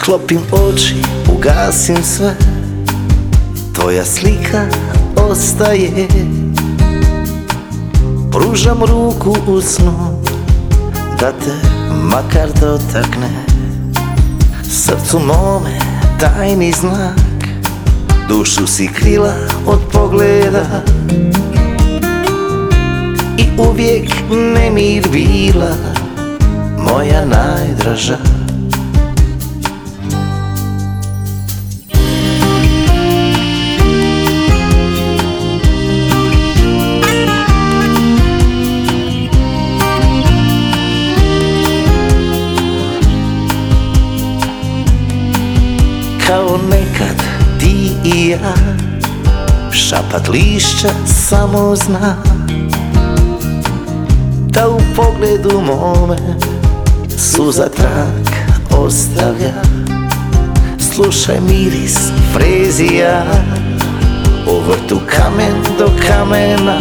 Sklopim oči, ugasim sve, tvoja slika ostaje. Pružam ruku u snu, da te makar dotakne. Srcu mome tajni znak, dušu si krila od pogleda. I uvijek nemir bila, moja najdraža. Kao nekad ti i ja, šapat lišća samo zna da u pogledu mome suza trag ostavlja. Slušaj miris frezija, u vrtu kamen do kamena.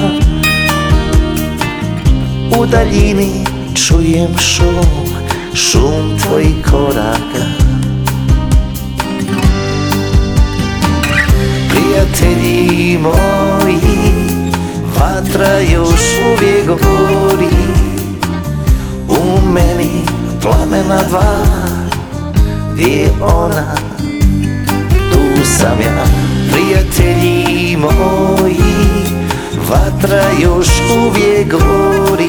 U daljini čujem šum tvojih koraka. Prijatelji moji, vatra još uvijek gori. U meni plamena dva, gdje je ona, tu sam ja. Prijatelji moji, vatra još uvijek gori.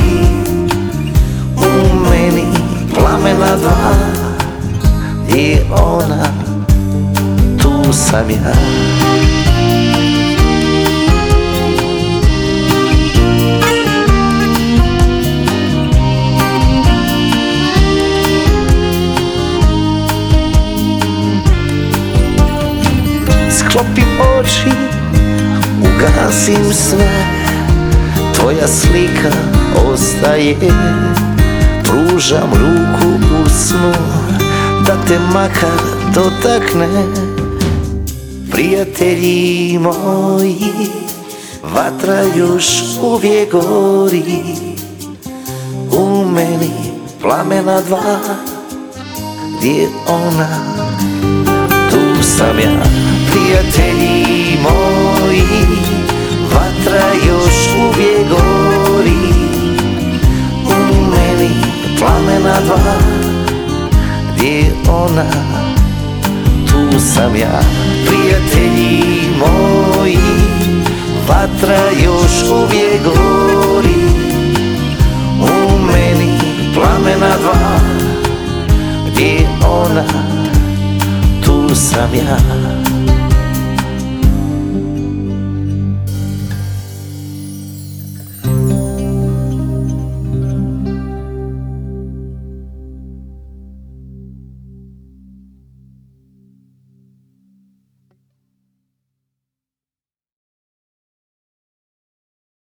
U meni plamena dva, gdje je ona, tu sam ja. Sklopim oči, ugasim sve, tvoja slika ostaje. Pružam ruku u snu, da te makar dotakne. Prijatelji moji, vatra još uvijek gori. U meni plamena dva, gdje je ona, tu sam ja. Prijatelji moji, vatra još uvijek gori. U meni plamena dva, gdje je ona, tu sam ja. Prijatelji moji, vatra još uvijek gori. U meni plamena dva, gdje je ona, tu sam ja.